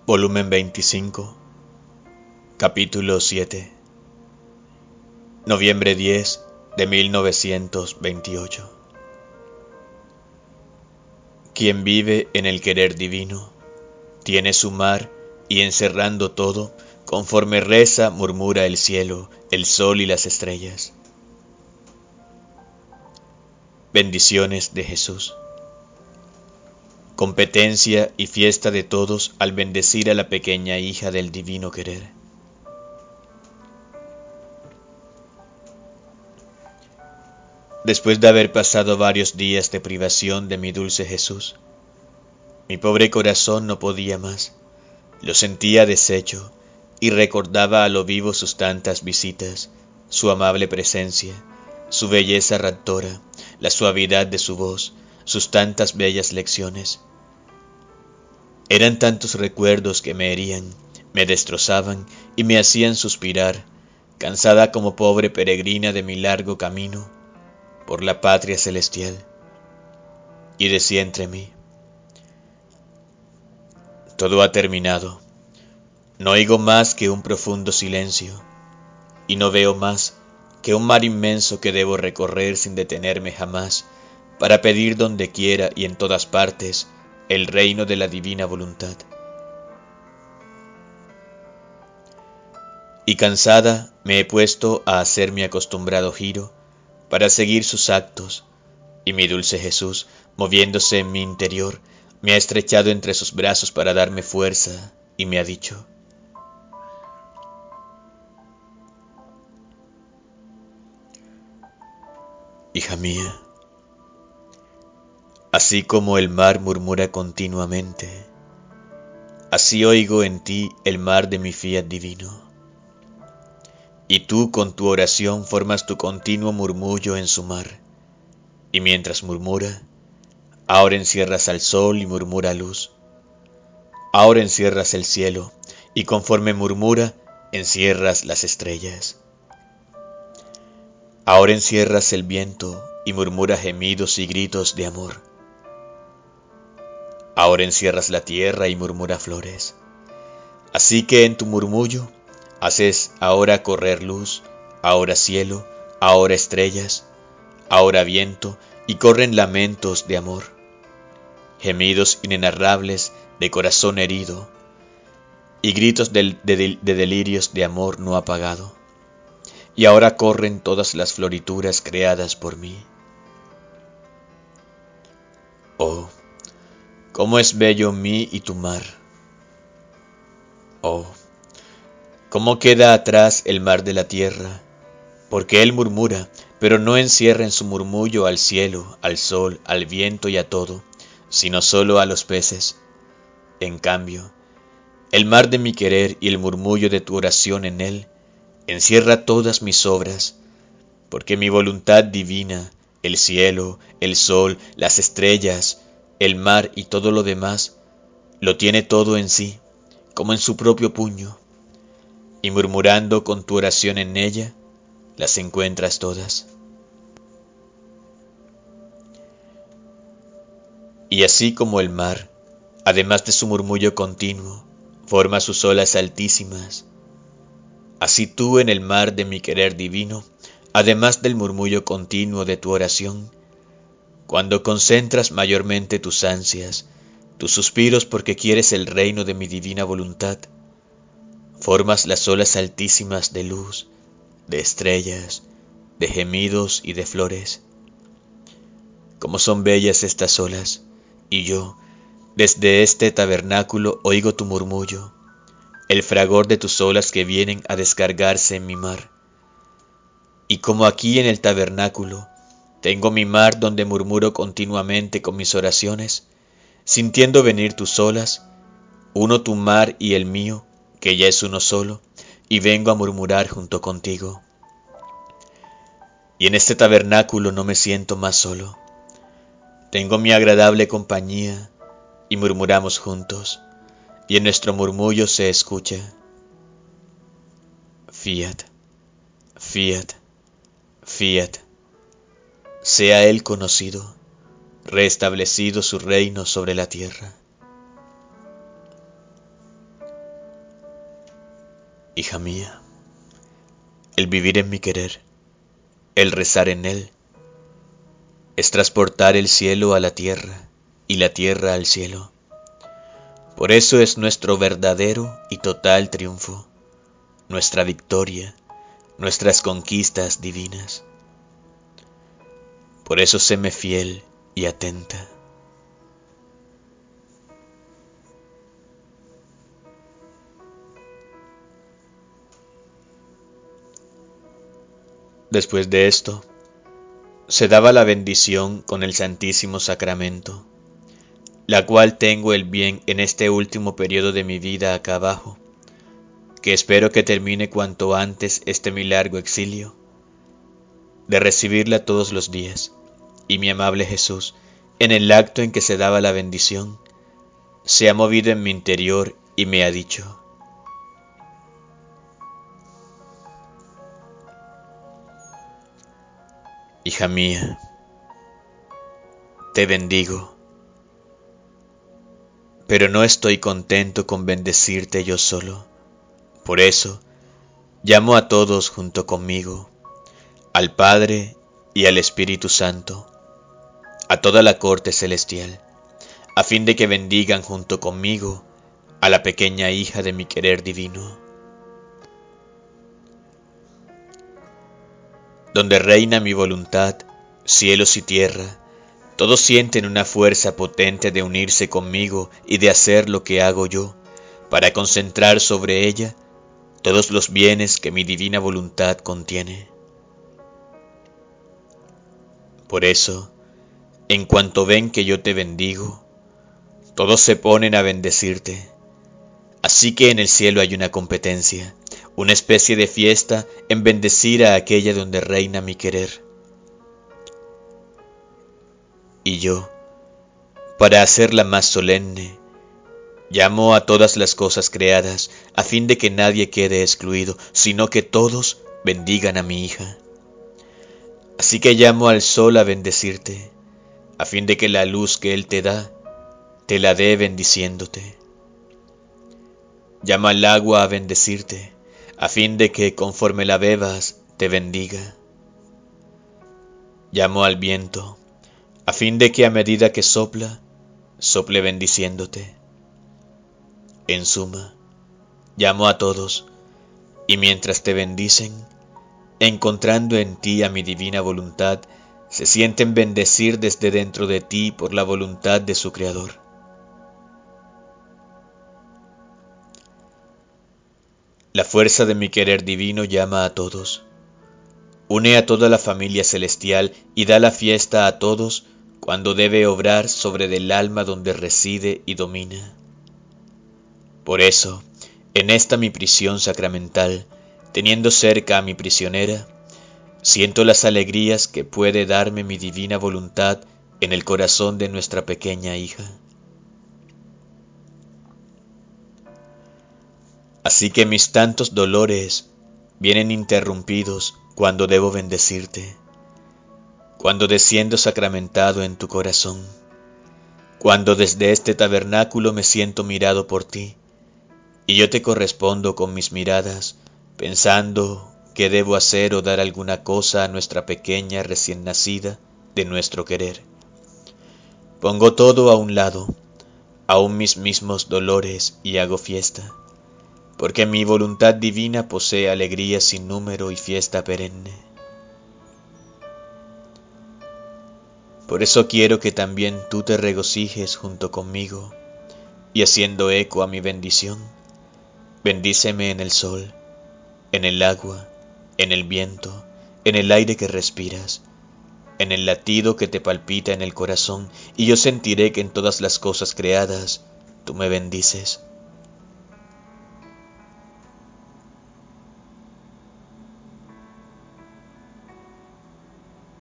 Volumen 25, capítulo 7, noviembre 10 de 1928. Quien vive en el querer divino, tiene su mar y encerrando todo, conforme reza, murmura el cielo, el sol y las estrellas. Bendiciones de Jesús. Competencia y fiesta de todos al bendecir a la pequeña hija del divino querer. Después de haber pasado varios días de privación de mi dulce Jesús, mi pobre corazón no podía más, lo sentía deshecho y recordaba a lo vivo sus tantas visitas, su amable presencia, su belleza raptora, la suavidad de su voz, sus tantas bellas lecciones. Eran tantos recuerdos que me herían, me destrozaban y me hacían suspirar, cansada como pobre peregrina de mi largo camino por la patria celestial. Y decía entre mí: todo ha terminado, no oigo más que un profundo silencio, y no veo más que un mar inmenso que debo recorrer sin detenerme jamás, para pedir donde quiera y en todas partes el reino de la divina voluntad. Y cansada me he puesto a hacer mi acostumbrado giro para seguir sus actos, y mi dulce Jesús, moviéndose en mi interior, me ha estrechado entre sus brazos para darme fuerza y me ha dicho: hija mía, así como el mar murmura continuamente, así oigo en ti el mar de mi fiat divino. Y tú con tu oración formas tu continuo murmullo en su mar, y mientras murmura, ahora encierras al sol y murmura luz, ahora encierras el cielo, y conforme murmura, encierras las estrellas. Ahora encierras el viento y murmura gemidos y gritos de amor. Ahora encierras la tierra y murmura flores. Así que en tu murmullo haces ahora correr luz, ahora cielo, ahora estrellas, ahora viento, y corren lamentos de amor, gemidos inenarrables de corazón herido, y gritos de delirios de amor no apagado. Y ahora corren todas las florituras creadas por mí. Oh, cómo es bello mí y tu mar. Oh, cómo queda atrás el mar de la tierra, porque él murmura, pero no encierra en su murmullo al cielo, al sol, al viento y a todo, sino solo a los peces. En cambio, el mar de mi querer y el murmullo de tu oración en él encierra todas mis obras, porque mi voluntad divina, el cielo, el sol, las estrellas, el mar y todo lo demás, lo tiene todo en sí, como en su propio puño, y murmurando con tu oración en ella, las encuentras todas. Y así como el mar, además de su murmullo continuo, forma sus olas altísimas, así tú en el mar de mi querer divino, además del murmullo continuo de tu oración, cuando concentras mayormente tus ansias, tus suspiros porque quieres el reino de mi divina voluntad, formas las olas altísimas de luz, de estrellas, de gemidos y de flores. Como son bellas estas olas, y yo, desde este tabernáculo, oigo tu murmullo, el fragor de tus olas que vienen a descargarse en mi mar. Y como aquí en el tabernáculo tengo mi mar donde murmuro continuamente con mis oraciones, sintiendo venir tus olas, uno tu mar y el mío, que ya es uno solo, y vengo a murmurar junto contigo. Y en este tabernáculo no me siento más solo. Tengo mi agradable compañía, y murmuramos juntos, y en nuestro murmullo se escucha: Fiat, Fiat, Fiat. Sea Él conocido, restablecido su reino sobre la tierra. Hija mía, el vivir en mi querer, el rezar en él, es transportar el cielo a la tierra y la tierra al cielo. Por eso es nuestro verdadero y total triunfo, nuestra victoria, nuestras conquistas divinas. Por eso séme fiel y atenta. Después de esto, se daba la bendición con el Santísimo Sacramento, la cual tengo el bien en este último periodo de mi vida acá abajo, que espero que termine cuanto antes este mi largo exilio, de recibirla todos los días, y mi amable Jesús, en el acto en que se daba la bendición, se ha movido en mi interior y me ha dicho: hija mía, te bendigo, pero no estoy contento con bendecirte yo solo. Por eso, llamo a todos junto conmigo, al Padre y al Espíritu Santo, a toda la corte celestial, a fin de que bendigan junto conmigo a la pequeña hija de mi querer divino. Donde reina mi voluntad, cielos y tierra, todos sienten una fuerza potente de unirse conmigo y de hacer lo que hago yo, para concentrar sobre ella todos los bienes que mi divina voluntad contiene. Por eso, en cuanto ven que yo te bendigo, todos se ponen a bendecirte. Así que en el cielo hay una competencia, una especie de fiesta en bendecir a aquella donde reina mi querer. Y yo, para hacerla más solemne, llamo a todas las cosas creadas, a fin de que nadie quede excluido, sino que todos bendigan a mi hija. Así que llamo al sol a bendecirte, a fin de que la luz que él te da, te la dé bendiciéndote. Llama al agua a bendecirte, a fin de que conforme la bebas, te bendiga. Llamo al viento, a fin de que a medida que sopla, sople bendiciéndote. En suma, llamo a todos, y mientras te bendicen, encontrando en ti a mi divina voluntad, se sienten bendecir desde dentro de ti por la voluntad de su Creador. La fuerza de mi querer divino llama a todos, une a toda la familia celestial y da la fiesta a todos cuando debe obrar sobre del alma donde reside y domina. Por eso, en esta mi prisión sacramental, teniendo cerca a mi prisionera, siento las alegrías que puede darme mi divina voluntad en el corazón de nuestra pequeña hija. Así que mis tantos dolores vienen interrumpidos cuando debo bendecirte, cuando desciendo sacramentado en tu corazón, cuando desde este tabernáculo me siento mirado por ti, y yo te correspondo con mis miradas, pensando que debo hacer o dar alguna cosa a nuestra pequeña recién nacida de nuestro querer. Pongo todo a un lado, aun mis mismos dolores, y hago fiesta, porque mi voluntad divina posee alegría sin número y fiesta perenne. Por eso quiero que también tú te regocijes junto conmigo, y haciendo eco a mi bendición, bendíceme en el sol, en el agua, en el viento, en el aire que respiras, en el latido que te palpita en el corazón, y yo sentiré que en todas las cosas creadas tú me bendices.